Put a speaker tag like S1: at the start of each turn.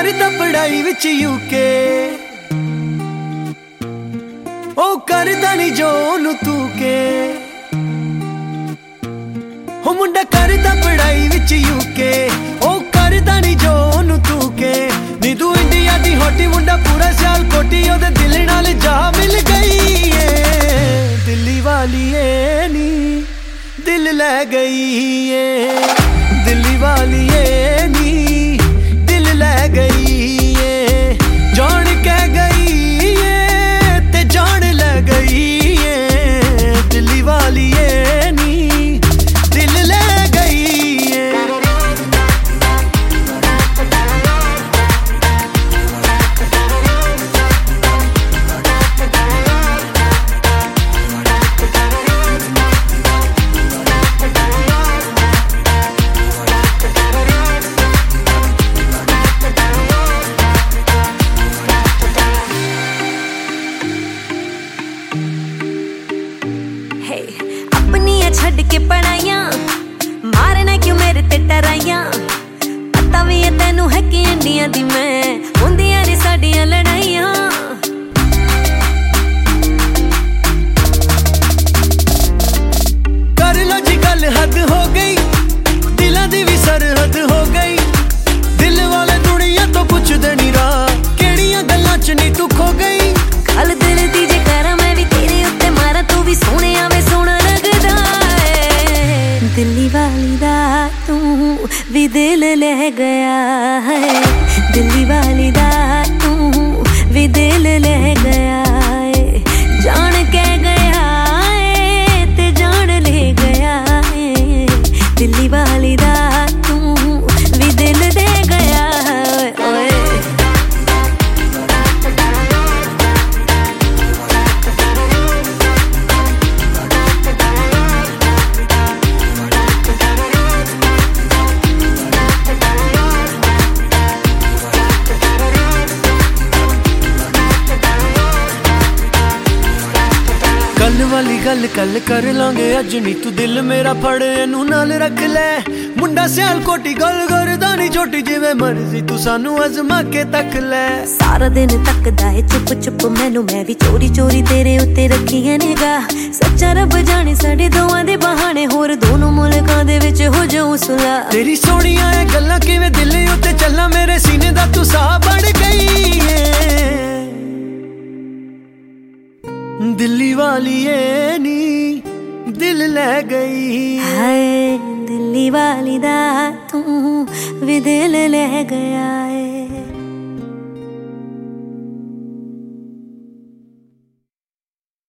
S1: करदा पढ़ाई विच यूके, ओ करदा नी जो ओनू तू के। हो मुंडा करदा पढ़ाई विच यूके, ओ करदा नी जो ओनू तू के। नी तू इंडिया दी होटी मुंडा पूरा साल कोटी, ओदे दिल नाल जा मिल गई है। दिल्ली वाली ए नी दिल ले गई है, दिल्ली वाली ए नी दिल ले गई है। जान कह गई है ते जान ले गई है, दिल्ली वाली ए नी दिल ले गई है।
S2: छड़ के पढ़ाइयां मारना क्यों मेरे ते टराइयां। पता भी है तेनू है कि इंडिया दी मैं हुंदियां ने साडियां लड़ाइयां।
S1: कर लो जी गल हद हो गई, दिलां दी भी सरहद हो गई। दिल वाले दुनिया तो पुछदे नी राह, केड़ियां गल्लां च नी तू खो गई।
S2: गल दिल दी जे करा मैं भी तेरे उत्ते मारा, तू भी सोहणे आवे सोहना लगदा। दिल्ली वाली दा तू भी दिल ले गया है, दिल्ली वाली दा तू भी दिल ले गया है। जान कह गया है ते जान ले गया है, दिल्ली वाली दा तू भी दिल दे गया है। ओए
S1: कल वाली गल कल कर लांगे, अज नी तू दिल मेरा फड़ एनू नाल रख ले। मुंडा सियाल कोटी गल करदा नी छोटी, जिवें मर्जी तू सानू अजमा के तक ले।
S2: सारा दिन तकदा है चुप चुप मैनू, मैं भी चोरी चोरी तेरे उत्ते रखी है निगाह। सच्चा रब जाने साडे दोवां दे बहाने, होर दोनों मुल्कां दे विच हो जाऊं सुलह। तेरी
S1: सोहणियां ए गल्लां किवें दिल उत्ते चलना, मेरे सीने दा तू साह बन गई है। दिल्ली वाली ए नी दिल ले गई
S2: है, दिल्ली वाली दा तू भी दिल ले गया है।